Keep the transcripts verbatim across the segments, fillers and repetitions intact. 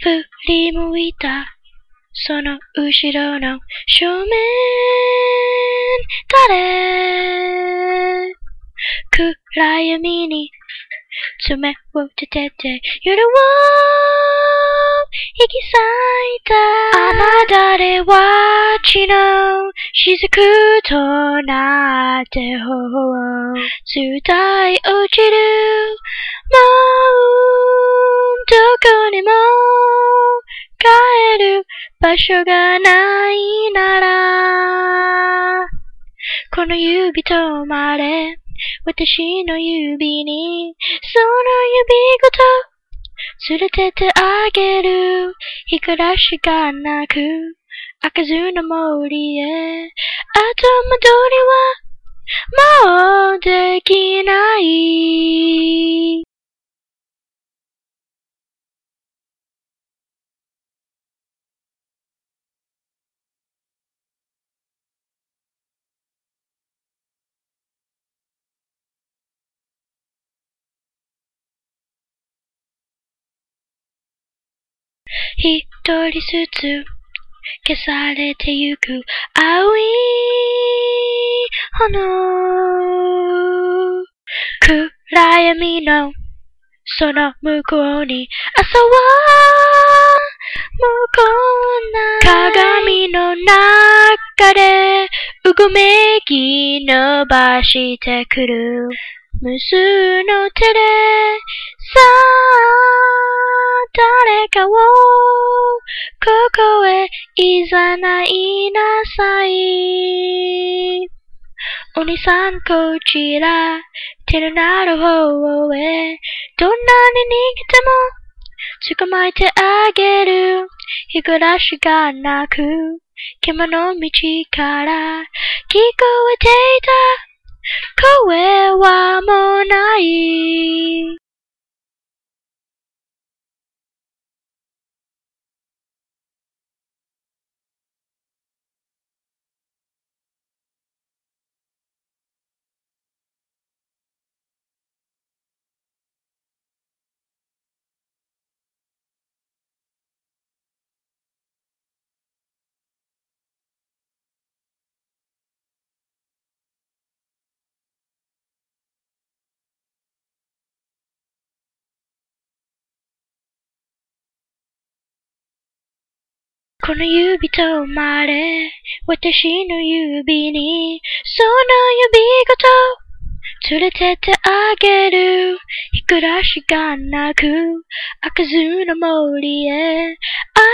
振り向いたその後ろの正面誰暗闇に爪を立てて夜を引き裂いた雨だれは血の雫となって頬を伝い落ちるもうどこにも帰る場所がないならこの指止まれ私の指にその指ごと連れてってあげる日暮らしがなく開かずの森へ後戻りはもうできない一人ずつ消されてゆく青い炎暗闇のその向こうに朝はもうこんな鏡の中でうごめき伸ばしてくる無数の手でさあ誰かをここへいざないなさいお兄さんこちら手のなる方へどんなに逃げても捕まえてあげる日暮らしがなく獣道から聞こえていた声はもうないこの指止まれ私の指にその指ごと連れてってあげる日暮らしがなく開かずの森へ後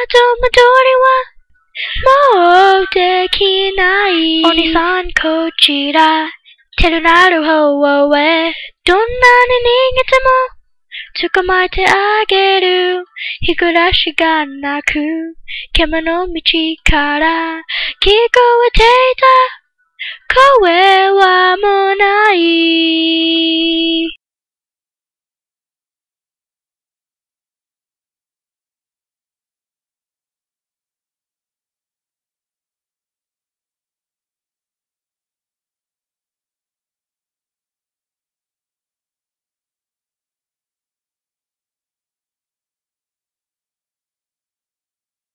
戻りはもうできないお兄さんこちら手のなる方へどんなに逃げても捕まえてあげる日暮らしがなく獣道から聞こえていた声は